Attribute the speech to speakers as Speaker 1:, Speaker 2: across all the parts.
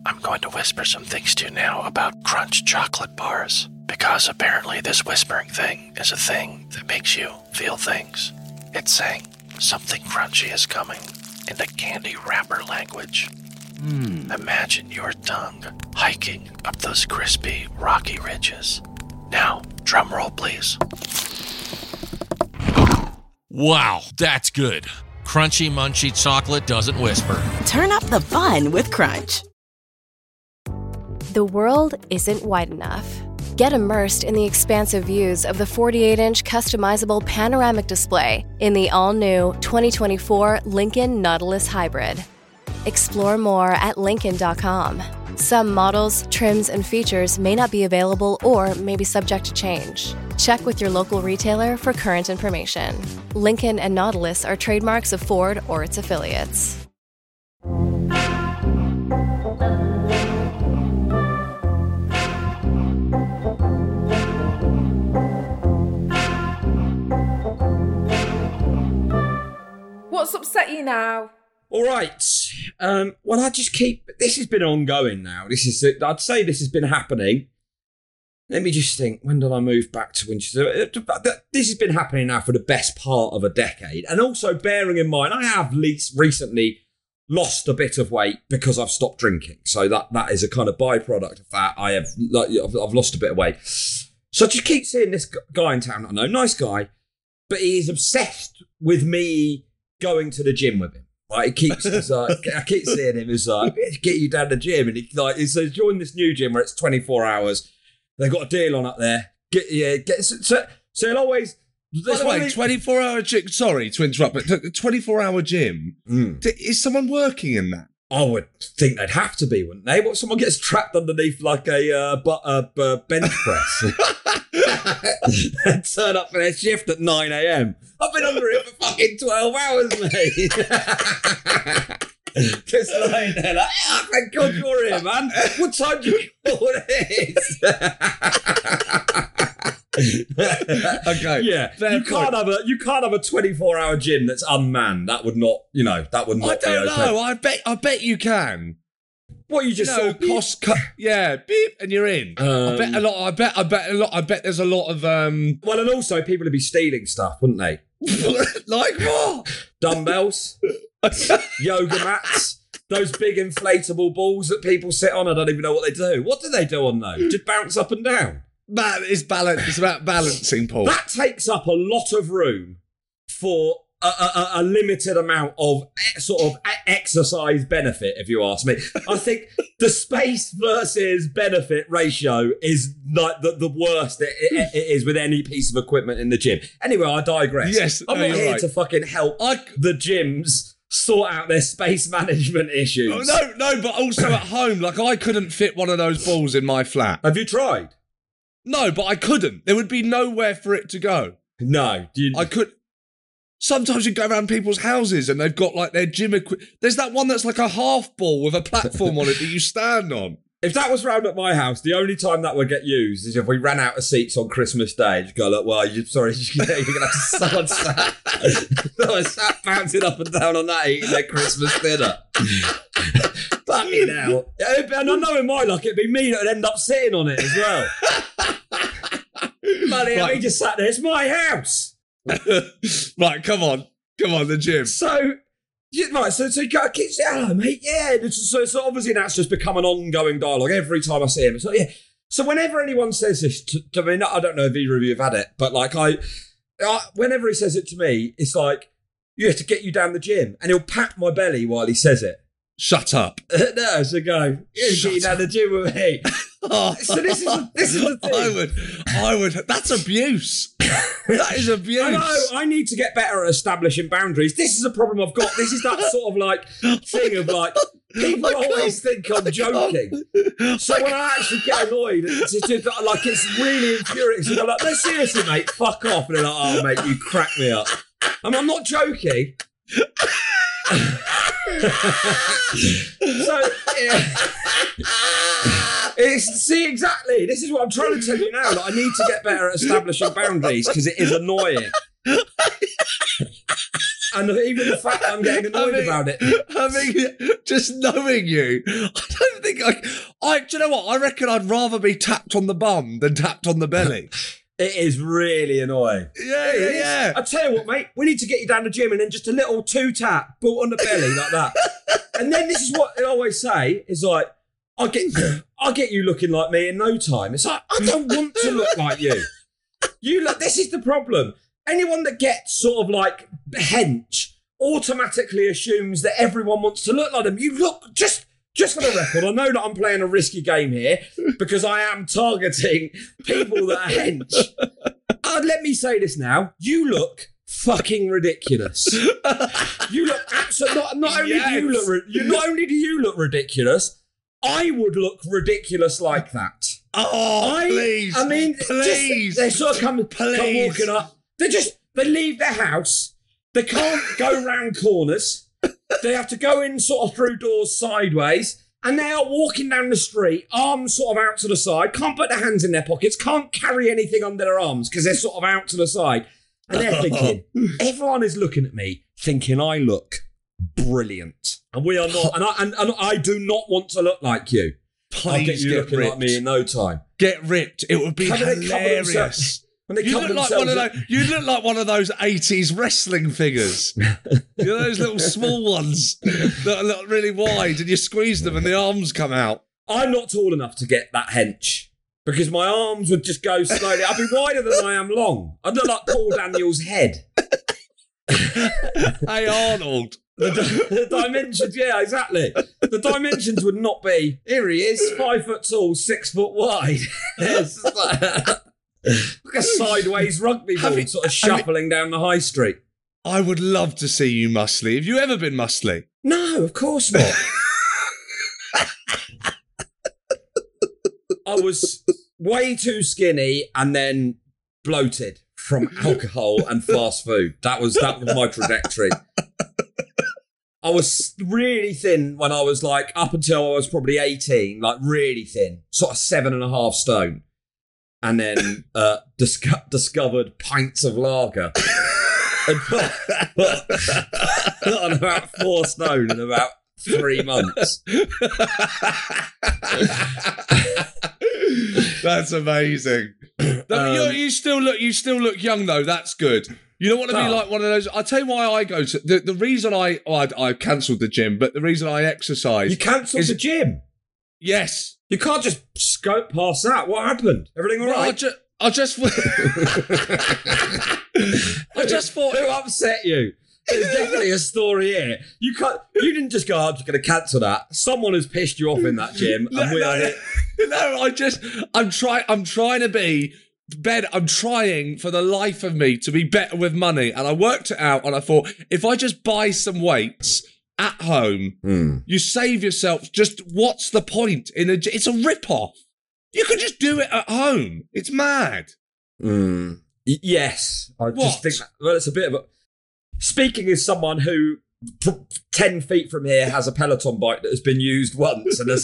Speaker 1: I'm going to whisper some things to you now about Crunch chocolate bars, because apparently this whispering thing is a thing that makes you feel things. It's saying something crunchy is coming in the candy wrapper language. Imagine your tongue hiking up those crispy, rocky ridges. Now, drum roll, please.
Speaker 2: Wow, that's good. Crunchy, munchy chocolate doesn't whisper.
Speaker 3: Turn up the fun with Crunch.
Speaker 4: The world isn't wide enough. Get immersed in the expansive views of the 48-inch customizable panoramic display in the all-new 2024 Lincoln Nautilus Hybrid. Explore more at Lincoln.com. Some models, trims, and features may not be available or may be subject to change. Check with your local retailer for current information. Lincoln and Nautilus are trademarks of Ford or its affiliates.
Speaker 5: What's upset you now?
Speaker 6: All right. Well, this has been ongoing now. I'd say this has been happening. Let me just think, when did I move back to Winchester? This has been happening now for the best part of a decade. And also bearing in mind, I have recently lost a bit of weight because I've stopped drinking. So that is a kind of byproduct of that. I've lost a bit of weight. So I just keep seeing this guy in town. I know, nice guy, but he is obsessed with me going to the gym with him. Like, I keep seeing him as like, get you down the gym. And he says, join this new gym where it's 24 hours. They've got a deal on up there. So he'll always...
Speaker 7: By the way, 24-hour gym... Sorry to interrupt, but 24-hour gym, is someone working in that?
Speaker 6: I would think they'd have to be, wouldn't they? What, someone gets trapped underneath like a bench press and turn up for their shift at 9 a.m. I've been under it for fucking 12 hours, mate. Just lying there like, oh, thank God you're here, man. What time do you call it?
Speaker 7: Okay.
Speaker 6: Yeah. You can't have a 24-hour gym that's unmanned. That would not, that would not be okay.
Speaker 7: I don't know. I bet you can.
Speaker 6: What, you just saw
Speaker 7: cost cut? Yeah, beep, and you're in. I bet a lot. I bet there's a lot of.
Speaker 6: Well, and also people would be stealing stuff, wouldn't they?
Speaker 7: Like what?
Speaker 6: Dumbbells, yoga mats, those big inflatable balls that people sit on. I don't even know what they do. What do they do on those? Just bounce up and down.
Speaker 7: That is balance. It's about balancing, Paul.
Speaker 6: That takes up a lot of room for a limited amount of sort of exercise benefit, if you ask me. I think the space versus benefit ratio is like the worst it is with any piece of equipment in the gym. Anyway, I digress.
Speaker 7: Yes,
Speaker 6: I'm not here to fucking help the gyms sort out their space management issues.
Speaker 7: Oh, no, but also at home, like I couldn't fit one of those balls in my flat.
Speaker 6: Have you tried?
Speaker 7: No, but I couldn't. There would be nowhere for it to go.
Speaker 6: No.
Speaker 7: I could... Sometimes you go around people's houses and they've got like their gym equipment. There's that one that's like a half ball with a platform on it that you stand on.
Speaker 6: If that was round at my house, the only time that would get used is if we ran out of seats on Christmas Day. Just go, look, well, you're going to have to someone sat bouncing up and down on that eating their Christmas dinner. Fucking hell. And I know in my luck it'd be me that would end up sitting on it as well. Bloody hell, he just sat there. It's my house.
Speaker 7: Right, come on, the gym.
Speaker 6: So you got to keep saying, hello, mate. Yeah. So obviously that's just become an ongoing dialogue every time I see him. So yeah. So whenever anyone says this to me, I don't know if either of you have had it, but like whenever he says it to me, it's like, you have to get you down the gym, and he'll pat my belly while he says it.
Speaker 7: Shut up.
Speaker 6: No, so go, get you down the gym with me. So this is the thing.
Speaker 7: I would. That's abuse. That is abuse.
Speaker 6: I know. I need to get better at establishing boundaries. This is a problem I've got. This is that sort of like thing of like, people always think I'm joking. So when I actually get annoyed, it's just like, it's really infuriating. So I'm like, no, seriously, mate, fuck off. And they're like, oh, mate, you crack me up. I'm not joking. So yeah. See, exactly. This is what I'm trying to tell you now. That I need to get better at establishing boundaries because it is annoying. And even the fact that I'm getting annoyed about it.
Speaker 7: I mean, just knowing you, I don't think do you know what? I reckon I'd rather be tapped on the bum than tapped on the belly.
Speaker 6: It is really annoying.
Speaker 7: Yeah.
Speaker 6: I tell you what, mate, we need to get you down the gym and then just a little 2-tap, boot on the belly like that. And then this is what I always say, is like, I'll get you looking like me in no time. It's like, I don't want to look like you. This is the problem. Anyone that gets sort of like hench automatically assumes that everyone wants to look like them. You look, just for the record, I know that I'm playing a risky game here because I am targeting people that are hench. Let me say this now. You look fucking ridiculous. You look absolutely, not only do you look ridiculous, I would look ridiculous like that.
Speaker 7: Please.
Speaker 6: I mean,
Speaker 7: please.
Speaker 6: They sort of come walking up. They leave their house. They can't go round corners. They have to go in sort of through doors sideways. And they are walking down the street, arms sort of out to the side, can't put their hands in their pockets, can't carry anything under their arms because they're sort of out to the side. And they're thinking, everyone is looking at me thinking I look brilliant. And we are not. And I do not want to look like you.
Speaker 7: Please
Speaker 6: I'll get you looking
Speaker 7: ripped.
Speaker 6: like me in no time.
Speaker 7: Get ripped. It would be hilarious. You look like one of those 80s wrestling figures. You know those little small ones that look really wide and you squeeze them and the arms come out.
Speaker 6: I'm not tall enough to get that hench because my arms would just go slowly. I'd be wider than I am long. I'd look like Paul Daniels' head.
Speaker 7: Hey, Arnold.
Speaker 6: The dimensions, yeah, exactly. The dimensions would not be, here he is, 5 foot tall, 6 foot wide. It's like a sideways rugby ball sort of shuffling down the high street.
Speaker 7: I would love to see you muscly. Have you ever been muscly?
Speaker 6: No, of course not. I was way too skinny and then bloated from alcohol and fast food. That was my trajectory. I was really thin when I was like, up until I was probably 18, like really thin, sort of 7.5 stone. And then discovered pints of lager. And put on about 4 stone in about 3 months.
Speaker 7: That's amazing. You still look young though. That's good. You don't want to be like one of those. I'll tell you why I go to the reason I cancelled the gym, but the reason I exercise.
Speaker 6: You cancelled the gym?
Speaker 7: Yes.
Speaker 6: You can't just scope past that. What happened? Everything all right?
Speaker 7: I just thought
Speaker 6: who upset you? There's definitely a story here. You didn't just go, I'm just going to cancel that. Someone has pissed you off in that gym, and we are here.
Speaker 7: No, I'm trying to be better. I'm trying for the life of me to be better with money, and I worked it out, and I thought if I just buy some weights at home, you save yourself. Just what's the point in it's a rip-off. You could just do it at home. It's mad.
Speaker 6: Yes, I just think. Well, it's a bit of a. Speaking as someone who 10 feet from here has a Peloton bike that has been used once, and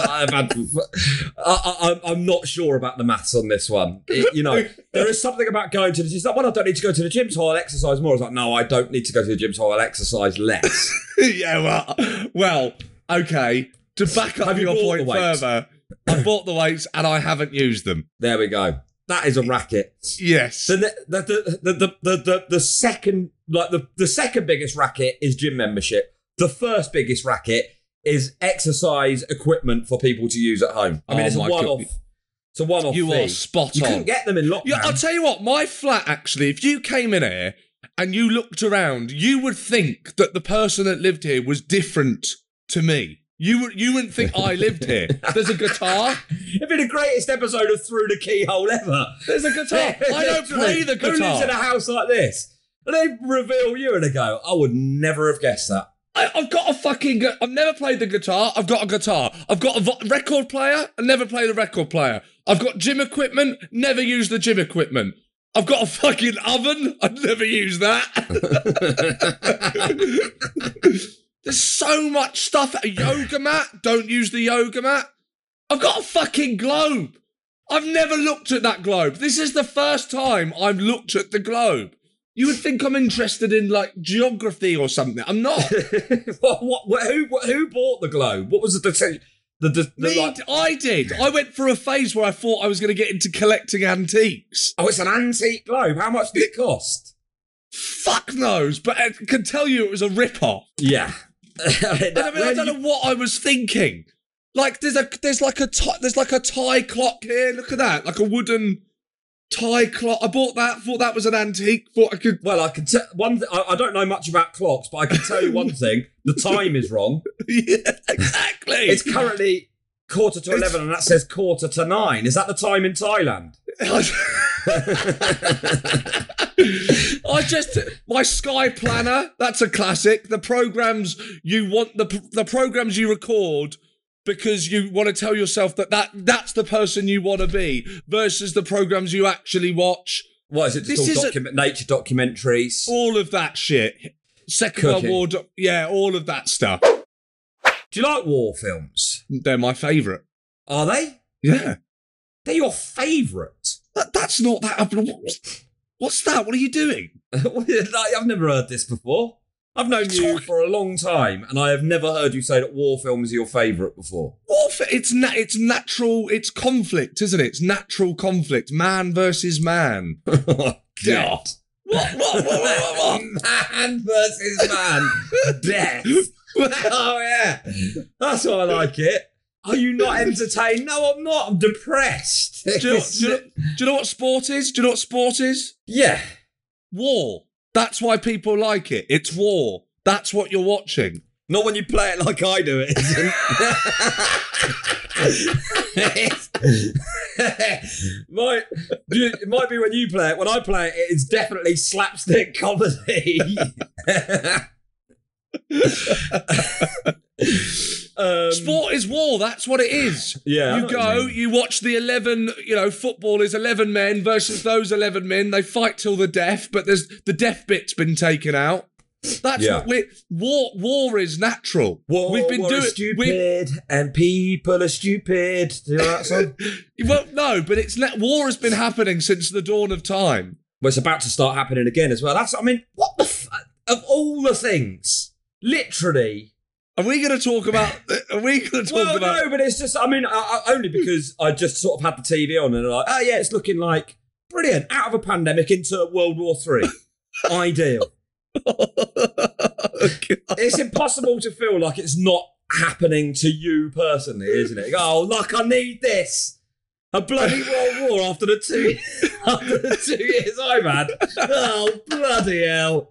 Speaker 6: I'm not sure about the maths on this one. There is something about going to the gym. It's like, well, I don't need to go to the gym, so I'll exercise more. It's like, no, I don't need to go to the gym, so I'll exercise less.
Speaker 7: Yeah, well, okay. To back up your point further, I bought the weights and I haven't used them.
Speaker 6: There we go. That is a racket.
Speaker 7: Yes.
Speaker 6: The second, like the second biggest racket is gym membership. The first biggest racket is exercise equipment for people to use at home. I mean, it's a one-off. It's a one-off.
Speaker 7: You are spot on.
Speaker 6: You couldn't get them in lockdown.
Speaker 7: Yeah, I'll tell you what. My flat, actually, if you came in here and you looked around, you would think that the person that lived here was different to me. You wouldn't think I lived here. There's a guitar.
Speaker 6: It'd be the greatest episode of Through the Keyhole ever.
Speaker 7: There's a guitar. I don't play the guitar.
Speaker 6: Who lives in a house like this? And they reveal you and they go, I would never have guessed that.
Speaker 7: I've got a fucking... I've never played the guitar. I've got a guitar. I've got a record player. I never play the record player. I've got gym equipment. Never use the gym equipment. I've got a fucking oven. I'd never use that. There's so much stuff. A yoga mat. Don't use the yoga mat. I've got a fucking globe. I've never looked at that globe. This is the first time I've looked at the globe. You would think I'm interested in, like, geography or something. I'm not.
Speaker 6: Who bought the globe? What was the decision?
Speaker 7: I did. I went through a phase where I thought I was going to get into collecting antiques.
Speaker 6: Oh, it's an antique globe. How much did it cost?
Speaker 7: Fuck knows, but I can tell you it was a rip-off.
Speaker 6: Yeah.
Speaker 7: I don't know what I was thinking. Like there's like a tie clock here. Look at that, like a wooden tie clock. I bought that. Thought that was an antique. Thought I could.
Speaker 6: Well, I can tell one. I don't know much about clocks, but I can tell you one thing: the time is wrong.
Speaker 7: Yeah, exactly.
Speaker 6: It's currently 11:15, and that says 9:45. Is that the time in Thailand? My Sky Planner, that's a classic. The programs you want, the programs you record because you want to tell yourself that's the person you want to be versus the programs you actually watch. What is it? Just all nature documentaries?
Speaker 7: All of that shit. Second World War, all of that stuff.
Speaker 6: Do you like war films?
Speaker 7: They're my favourite.
Speaker 6: Are they?
Speaker 7: Yeah.
Speaker 6: They're your favourite?
Speaker 7: That's not that. What's that? What are you doing?
Speaker 6: I've never heard this before. I've known you for a long time, and I have never heard you say that war films are your favourite before.
Speaker 7: It's natural. It's conflict, isn't it? It's natural conflict. Man versus man.
Speaker 6: Oh, God.
Speaker 7: What?
Speaker 6: Man versus man. Death. Oh, yeah. That's why I like it. Are you not entertained? No, I'm not. I'm depressed.
Speaker 7: Do you know what sport is? Do you know what sport is?
Speaker 6: Yeah.
Speaker 7: War. That's why people like it. It's war. That's what you're watching.
Speaker 6: Not when you play it like I do it. It might be when you play it. When I play it, it's definitely slapstick comedy.
Speaker 7: Sport is war. That's what it is.
Speaker 6: Yeah,
Speaker 7: you go, you watch the 11, football is 11 men versus those 11 men. They fight till the death, but the death bit's been taken out. That's what war is natural.
Speaker 6: We've been doing stupid and people are stupid. Do you know that song?
Speaker 7: Well, no, but war has been happening since the dawn of time.
Speaker 6: Well, it's about to start happening again as well. What the of all the things, literally.
Speaker 7: Are we going to talk about?
Speaker 6: No, but it's just. Only because I just sort of had the TV on and I'm like, oh yeah, it's looking like brilliant. Out of a pandemic into World War III, ideal. It's impossible to feel like it's not happening to you personally, isn't it? Oh, look, I need this. A bloody World War after the 2 years I've had. Oh, bloody hell.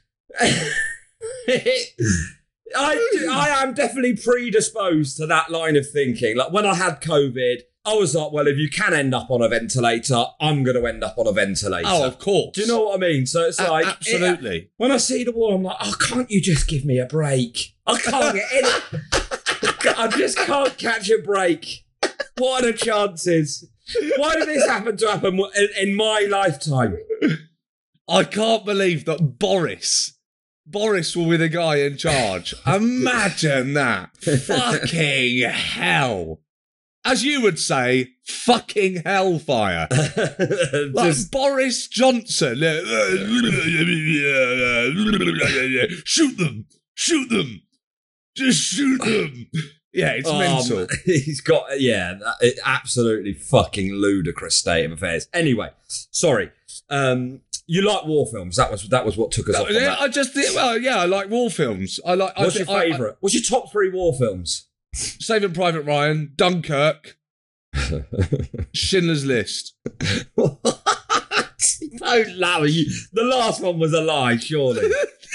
Speaker 6: I am definitely predisposed to that line of thinking. Like when I had COVID, I was like, well, if you can end up on a ventilator, I'm going to end up on a ventilator.
Speaker 7: Oh, of course.
Speaker 6: Do you know what I mean? So it's like...
Speaker 7: Absolutely.
Speaker 6: When I see the war, I'm like, oh, can't you just give me a break? I can't get any... I just can't catch a break. What are the chances? Why did this happen in my lifetime?
Speaker 7: I can't believe that Boris will be the guy in charge. Imagine that. Fucking hell. As you would say, fucking hellfire. Like Boris Johnson. Shoot them. Just shoot them. Yeah, it's mental.
Speaker 6: He's got, absolutely fucking ludicrous state of affairs. Anyway, sorry. You like war films? That was what took us off on that.
Speaker 7: I like war films.
Speaker 6: What's your favourite? What's your top 3 war films?
Speaker 7: Saving Private Ryan, Dunkirk, Schindler's List.
Speaker 6: Don't lie. The last one was a lie, surely.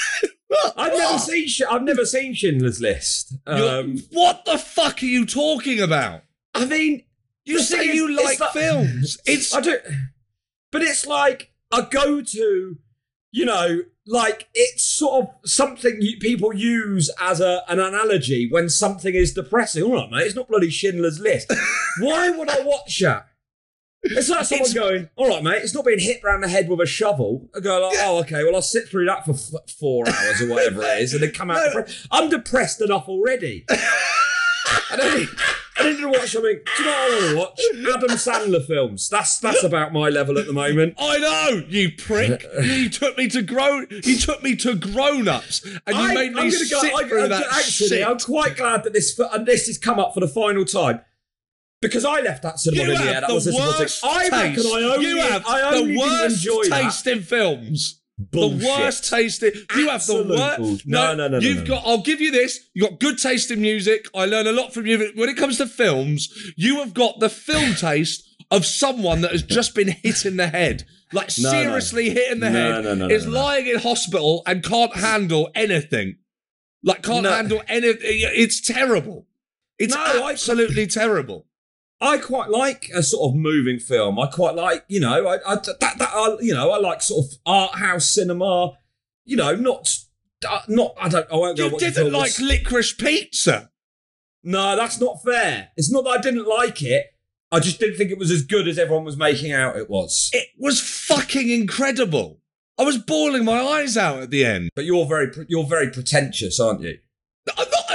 Speaker 6: I've never seen Schindler's List.
Speaker 7: What the fuck are you talking about?
Speaker 6: I mean,
Speaker 7: you say you like films.
Speaker 6: I do, but it's like a go-to. Like it's sort of something people use as an analogy when something is depressing. All right, mate, it's not bloody Schindler's List. Why would I watch that? It's like someone going, all right, mate, it's not being hit round the head with a shovel. I go like, oh, okay, well, I'll sit through that for 4 hours or whatever it is and then come out depressed. I'm depressed enough already. I need to watch something. Do you know what I want to watch? Adam Sandler films. That's about my level at the moment.
Speaker 7: I know, you prick. You took me to grown-ups, and you made me sit through that
Speaker 6: actually,
Speaker 7: shit.
Speaker 6: I'm quite glad that this has come up for the final time. Because I left that cinema in the air. That was I reckon I only didn't enjoy
Speaker 7: taste in films.
Speaker 6: Bullshit.
Speaker 7: The worst taste in... You have the worst...
Speaker 6: No.
Speaker 7: You've got... I'll give you this. You've got good taste in music. I learn a lot from you. When it comes to films, you have got the film taste of someone that has just been hit in the head. Like, seriously hit in the head. Is lying in hospital and can't handle anything. Like, can't handle anything. It's terrible. It's absolutely terrible.
Speaker 6: I quite like a sort of moving film. I quite like, I like sort of art house cinema. I won't go.
Speaker 7: You didn't like Licorice Pizza.
Speaker 6: No, that's not fair. It's not that I didn't like it. I just didn't think it was as good as everyone was making out it was.
Speaker 7: It was fucking incredible. I was bawling my eyes out at the end.
Speaker 6: But you're very pretentious, aren't you?
Speaker 7: I'm not.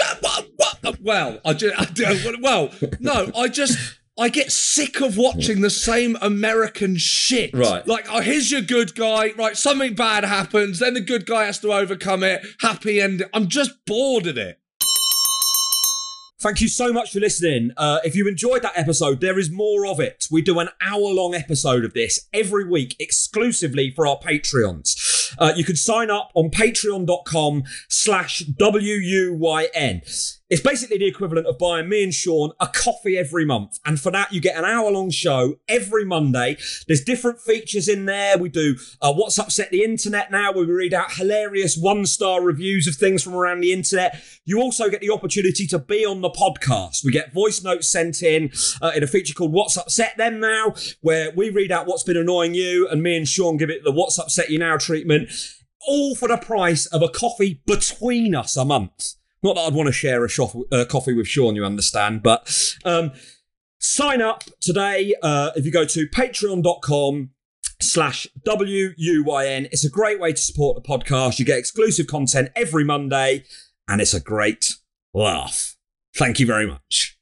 Speaker 7: I get sick of watching the same American shit.
Speaker 6: Right.
Speaker 7: Like, here's your good guy. Right, something bad happens, then the good guy has to overcome it. Happy ending. I'm just bored of it.
Speaker 6: Thank you so much for listening. If you enjoyed that episode, there is more of it. We do an hour-long episode of this every week exclusively for our Patreons. You can sign up on patreon.com/WUYN. It's basically the equivalent of buying me and Sean a coffee every month. And for that, you get an hour-long show every Monday. There's different features in there. We do What's Upset the Internet now, where we read out hilarious one-star reviews of things from around the internet. You also get the opportunity to be on the podcast. We get voice notes sent in a feature called What's Upset Them Now, where we read out what's been annoying you, and me and Sean give it the What's Upset You Now treatment, all for the price of a coffee between us a month. Not that I'd want to share a coffee with Sean, you understand, but sign up today if you go to patreon.com/WUYN. It's a great way to support the podcast. You get exclusive content every Monday, and it's a great laugh. Thank you very much.